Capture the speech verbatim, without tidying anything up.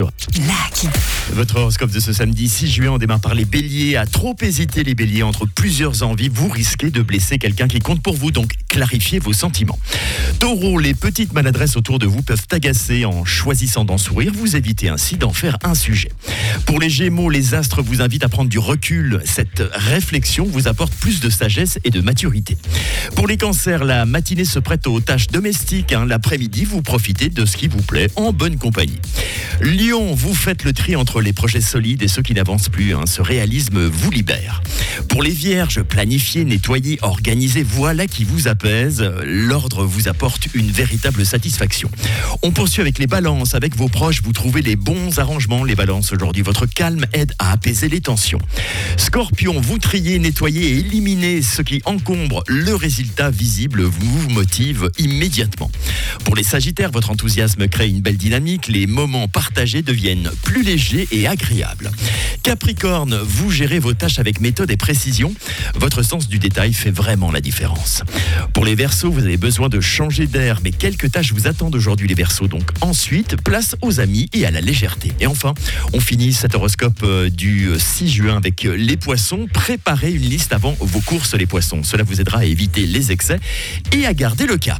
Lucky. Votre horoscope de ce samedi six juin, on démarre par les béliers. À trop hésiter les béliers entre plusieurs envies, vous risquez de blesser quelqu'un qui compte pour vous, donc clarifiez vos sentiments. Taureau, les petites maladresses autour de vous peuvent agacer. En choisissant d'en sourire, vous évitez ainsi d'en faire un sujet. Pour les gémeaux, les astres vous invitent à prendre du recul. Cette réflexion vous apporte plus de sagesse et de maturité. Pour les cancers, la matinée se prête aux tâches domestiques. Hein. L'après-midi, vous profitez de ce qui vous plaît en bonne compagnie. Lion, vous faites le tri entre les projets solides et ceux qui n'avancent plus. Hein. Ce réalisme vous libère. Pour les vierges, planifier, nettoyer, organiser, voilà qui vous apaise. L'ordre vous apporte une véritable satisfaction. On poursuit avec les balances. Avec vos proches, vous trouvez les bons arrangements. Les balances, aujourd'hui, votre calme aide à apaiser les tensions. Scorpion, vous triez, nettoyez et éliminez ce qui encombre. Le résultat visible vous motive immédiatement. Pour les sagittaires, votre enthousiasme crée une belle dynamique. Les moments partagés deviennent plus légers et agréables. Capricorne, vous gérez vos tâches avec méthode et précision. Votre sens du détail fait vraiment la différence. Pour les Verseaux, vous avez besoin de changer d'air, mais quelques tâches vous attendent aujourd'hui les Verseaux. Donc ensuite, place aux amis et à la légèreté. Et enfin, on finit cet horoscope du six juin avec les Poissons. Préparez une liste avant vos courses les Poissons. Cela vous aidera à éviter les excès et à garder le cap.